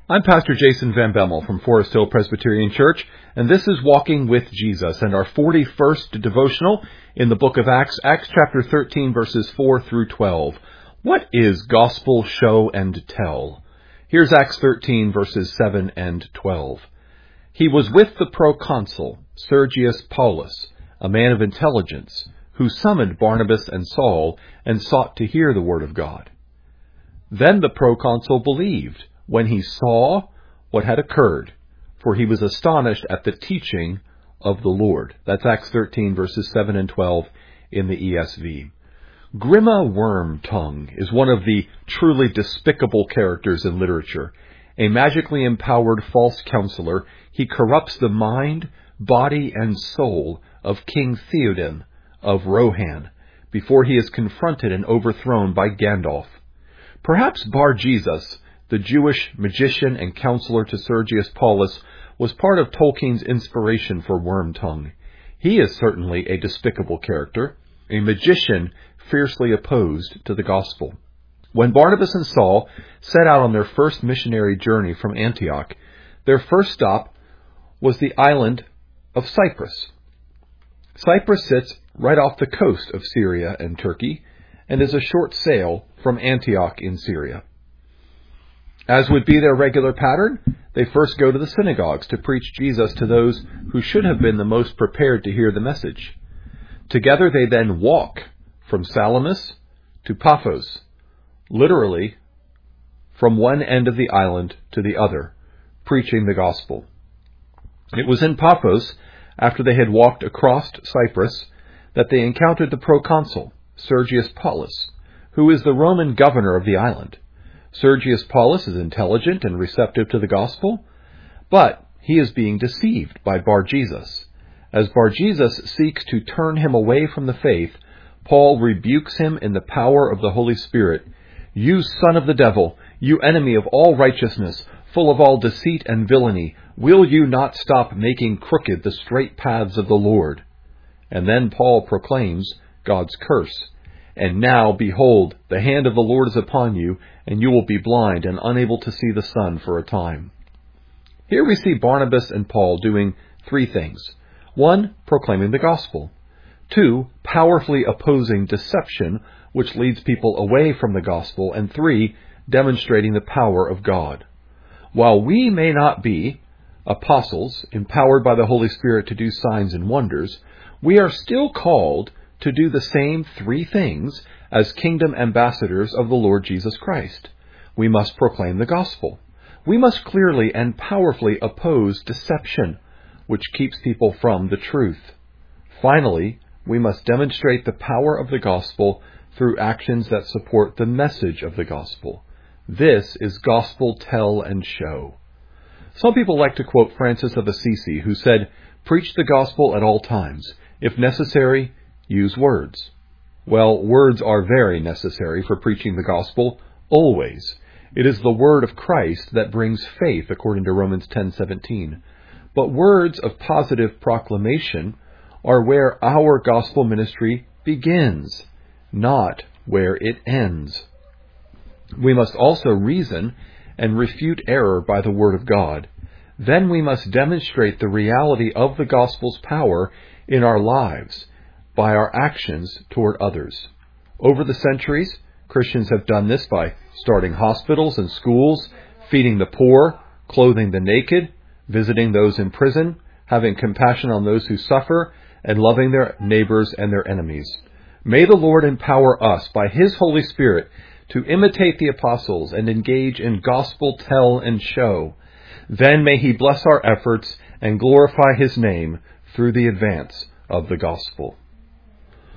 I'm Pastor Jason Van Bemmel from Forest Hill Presbyterian Church, and this is Walking with Jesus and our 41st devotional in the book of Acts, Acts chapter 13, verses 4 through 12. What is gospel show and tell? Here's Acts 13, verses 7 and 12. He was with the proconsul, Sergius Paulus, a man of intelligence, who summoned Barnabas and Saul and sought to hear the word of God. Then the proconsul believed when he saw what had occurred, for he was astonished at the teaching of the Lord. That's Acts 13, verses 7 and 12 in the ESV. Grima Wormtongue is one of the truly despicable characters in literature. A magically empowered false counselor, he corrupts the mind, body, and soul of King Theoden of Rohan before he is confronted and overthrown by Gandalf. Perhaps Bar-Jesus, the Jewish magician and counselor to Sergius Paulus, was part of Tolkien's inspiration for Wormtongue. He is certainly a despicable character, a magician fiercely opposed to the gospel. When Barnabas and Saul set out on their first missionary journey from Antioch, their first stop was the island of Cyprus. Cyprus sits right off the coast of Syria and Turkey and is a short sail from Antioch in Syria. As would be their regular pattern, they first go to the synagogues to preach Jesus to those who should have been the most prepared to hear the message. Together they then walk from Salamis to Paphos, literally from one end of the island to the other, preaching the gospel. It was in Paphos, after they had walked across Cyprus, that they encountered the proconsul, Sergius Paulus, who is the Roman governor of the island. Sergius Paulus is intelligent and receptive to the gospel, but he is being deceived by Bar-Jesus. As Bar-Jesus seeks to turn him away from the faith, Paul rebukes him in the power of the Holy Spirit. "You son of the devil, you enemy of all righteousness, full of all deceit and villainy, will you not stop making crooked the straight paths of the Lord?" And then Paul proclaims God's curse. "And now, behold, the hand of the Lord is upon you, and you will be blind and unable to see the sun for a time." Here we see Barnabas and Paul doing three things. 1, proclaiming the gospel. 2, powerfully opposing deception, which leads people away from the gospel. And 3, demonstrating the power of God. While we may not be apostles, empowered by the Holy Spirit to do signs and wonders, we are still called to do the same three things as kingdom ambassadors of the Lord Jesus Christ. We must proclaim the gospel. We must clearly and powerfully oppose deception, which keeps people from the truth. Finally, we must demonstrate the power of the gospel through actions that support the message of the gospel. This is gospel tell and show. Some people like to quote Francis of Assisi, who said, "Preach the gospel at all times. If necessary, use words." Well, words are very necessary for preaching the gospel, always. It is the word of Christ that brings faith, according to Romans 10:17. But words of positive proclamation are where our gospel ministry begins, not where it ends. We must also reason and refute error by the word of God. Then we must demonstrate the reality of the gospel's power in our lives by our actions toward others. Over the centuries, Christians have done this by starting hospitals and schools, feeding the poor, clothing the naked, visiting those in prison, having compassion on those who suffer, and loving their neighbors and their enemies. May the Lord empower us by His Holy Spirit to imitate the apostles and engage in gospel tell and show. Then may He bless our efforts and glorify His name through the advance of the gospel.